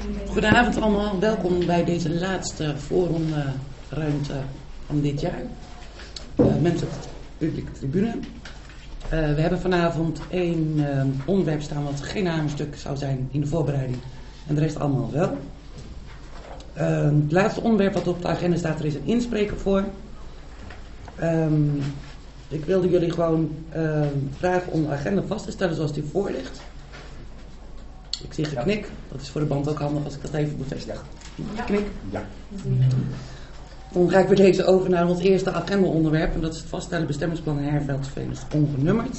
Goedenavond allemaal, welkom bij deze laatste forumruimte van dit jaar. Mensen op de publieke tribune. We hebben vanavond één onderwerp staan wat geen hamerstuk zou zijn in de voorbereiding en de rest allemaal wel. Het laatste onderwerp wat op de agenda staat, er is een inspreker voor. Ik wilde jullie gewoon vragen om de agenda vast te stellen zoals die voor ligt. Ik zie geknik, dat is voor de band ook handig als ik dat even bevestig. Knik. Ja. Dan ga ik bij deze over naar ons eerste agendaonderwerp en dat is het vaststellen bestemmingsplan Herveldsveen ongenummerd.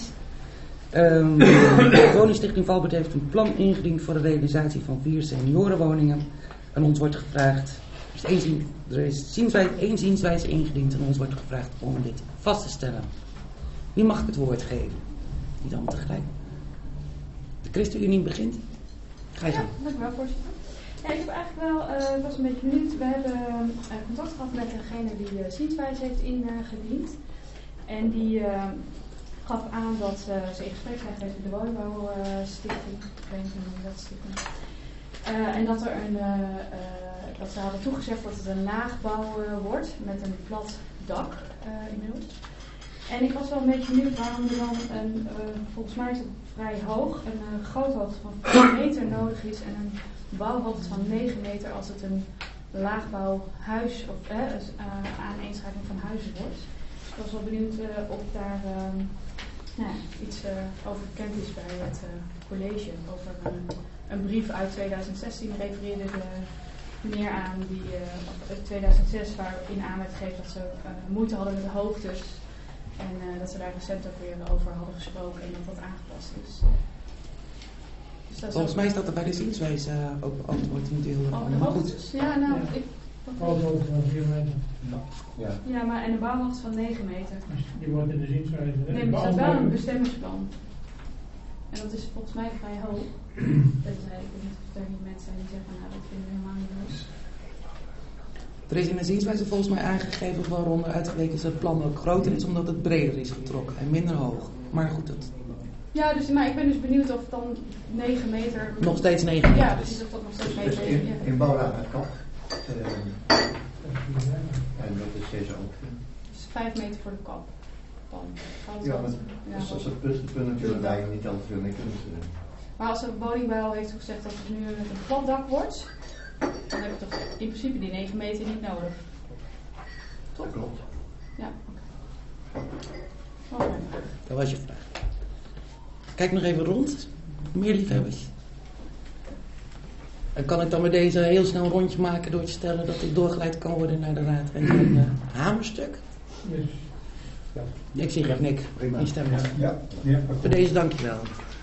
De Woningstichting Valbert heeft een plan ingediend voor de realisatie van 4 seniorenwoningen. En ons wordt gevraagd, er is één zienswijze ingediend en ons wordt gevraagd om dit vast te stellen. Wie mag ik het woord geven? Niet allemaal tegelijk. De ChristenUnie begint. Ga je gaan. Ja, dank u wel, voorzitter. Ja, ik heb eigenlijk wel, ik was een beetje benieuwd. We hebben contact gehad met degene die zienswijze heeft ingediend. En die gaf aan dat ze in gesprek zijn geweest met de woningbouwstichting. Ik weet niet hoe dat stichting. En dat er dat ze hadden toegezegd dat het een laagbouw wordt met een plat dak inmiddels. En ik was wel een beetje benieuwd waarom er dan volgens mij is het vrij hoog, een groothoogte van 4 meter nodig is en een bouwhoogte van 9 meter als het een laagbouwhuis of aaneenschakeling van huizen wordt. Ik was wel benieuwd of daar iets over bekend is bij het college. Over een brief uit 2016 refereerde de meneer aan, die 2006 waarin aan werd gegeven dat ze moeite hadden met de hoogtes. En dat ze daar recent ook weer over hadden gesproken en dat dat aangepast is. Dus dat Volgens mij staat er bij de zienswijze ook beantwoord in deel. De hoogtes? Ja, nou, Bouwhoogte van 4 meter. Ja, maar en een bouwhoogte van 9 meter. Die wordt in de zienswijze. Nee, maar er staat wel een bestemmingsplan. En dat is volgens mij vrij hoog. Ik weet niet of er niet mensen zijn die zeggen, nou dat vinden we helemaal niet hoog. Er is in de zienswijze volgens mij aangegeven waaronder uitgeweken is dat het plan ook groter is omdat het breder is getrokken en minder hoog. Maar goed, dat... Ja, maar ik ben dus benieuwd of het dan 9 meter... Nog steeds 9 meter. Ja, precies, of dat nog steeds 9 Dus meter in bouwraad met kap. En dat is deze ook. Dus 5 meter voor de kap. Dan Ja, maar dus als het punt natuurlijk daar je niet al te veel mee kunt. Maar als de woningbouw heeft gezegd dat het nu met een plat dak wordt, dan heb je toch in principe die 9 meter niet nodig. Toch? Dat klopt. Ja, oké. Dat was je vraag. Kijk nog even rond. Meer liefhebbers. En kan ik dan met deze heel snel een rondje maken door te stellen dat dit doorgeleid kan worden naar de raad en een hamerstuk? Dus, ja. Ik zie geen knik. Prima. Instemmend. Ja. Voor deze dankjewel.